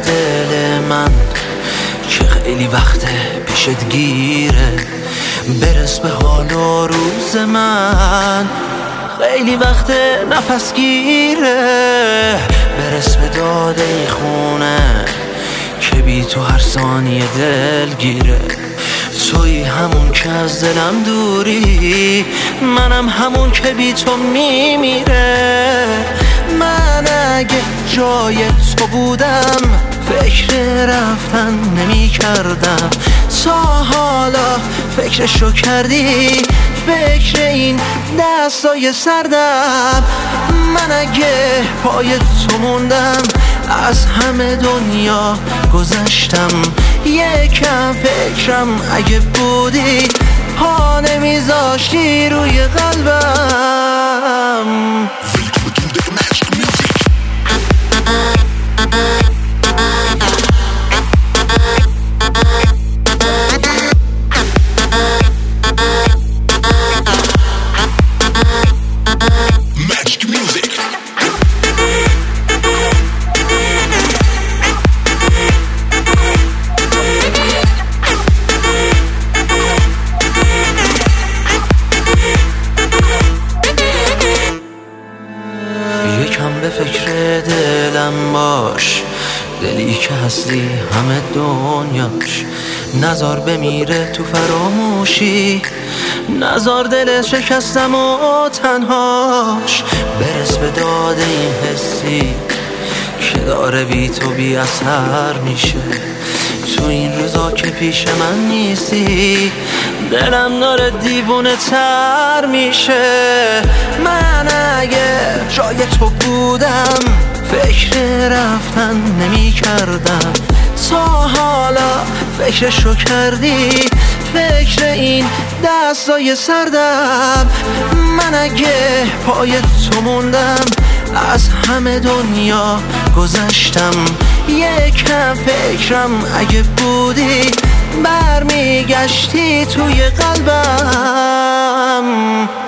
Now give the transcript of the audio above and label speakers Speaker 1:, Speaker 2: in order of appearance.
Speaker 1: دل من که خیلی وقته پیشت گیره، برس به حال و روز من. خیلی وقت نفس گیره، برس به داده ای خونه که بی تو هر ثانیه دل گیره. توی همون که از دلم دوری، منم همون که بی تو میمیره. من اگه جای تو بودم فکر رفتن نمی کردم، تا حالا فکرشو کردی؟ فکر این دستای سردم. من اگه پای تو موندم از همه دنیا گذشتم. یکم فکرم اگه بودی پا نمیذاشتی روی قلبم. یکم به فکر دلم باش، دلی که هستی همه دنیاش. نزار بمیره تو فراموشی، نزار دل شکستم و تنهاش. برس به داده این حسی که داره بی تو بی اثر میشه. تو این روزا که پیش من نیستی دلم داره دیوونه تر میشه. من اگه جای تو بودم فکر رفتن نمی کردم، تا حالا فکرشو کردی؟ فکر این دستای سردم. من اگه پای تو موندم از همه دنیا گذشتم. یکم فکرم اگه بودی برمیگشتی توی قلبم.